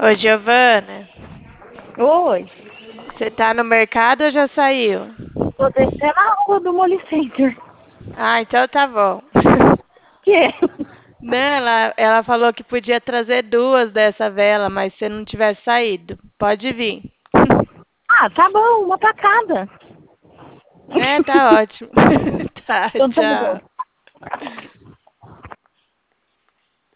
Ô, Giovana, Oi, você tá no mercado ou já saiu? tô descendo a rua do Molly Center. Ah, então tá bom. Que é? Não, ela falou que podia trazer duas dessa vela, mas se não tivesse saído, pode vir. Ah, tá bom, uma pra cada. É, tá ótimo. Tá, Então tá bom. tchau.